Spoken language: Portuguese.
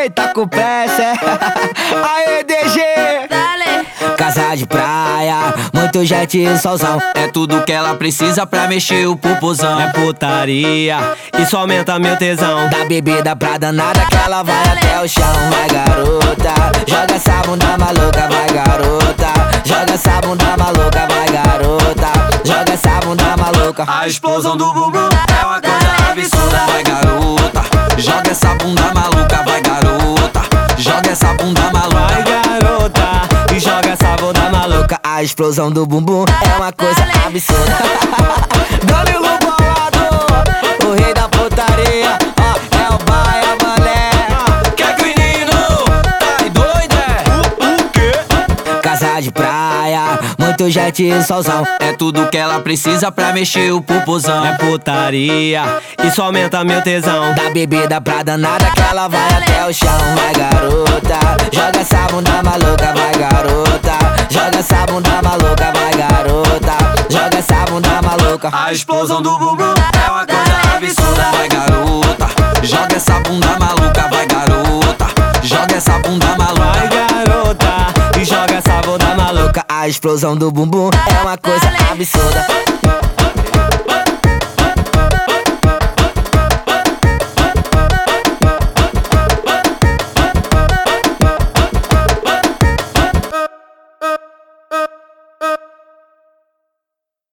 Ei, tá com pressa, é? Aê, DG! Casa de praia, muito jet e solzão. É tudo que ela precisa pra mexer o pupuzão. É putaria, isso aumenta meu tesão. Da bebida pra danada que ela vai até o chão. Vai garota, joga essa bunda maluca, vai garota. Joga essa bunda maluca, vai garota. Joga essa bunda maluca. A explosão do bumbum é uma coisa absurda. Vai garota, joga essa bunda maluca, vai garota. Joga essa bunda maluca. Vai garota, e joga essa bunda maluca. A explosão do bumbum é uma coisa absurda. Danilo Bolado, o rei da putaria, ó, é o Baia Mané. Que menino, tá doido, é? O quê? Casa de praia, muito jet e solzão. É tudo que ela precisa pra mexer o pupuzão. É putaria, isso aumenta meu tesão. Da bebida pra danada que ela vai até o chão. Vai garota, joga essa bunda maluca, vai garota. Joga essa bunda maluca, vai garota. Joga essa bunda maluca. A explosão do bumbum é uma coisa absurda. Vai garota, joga essa bunda maluca, vai garota. Joga essa bunda maluca. Vai garota, e joga essa bunda maluca. A explosão do bumbum é uma coisa absurda.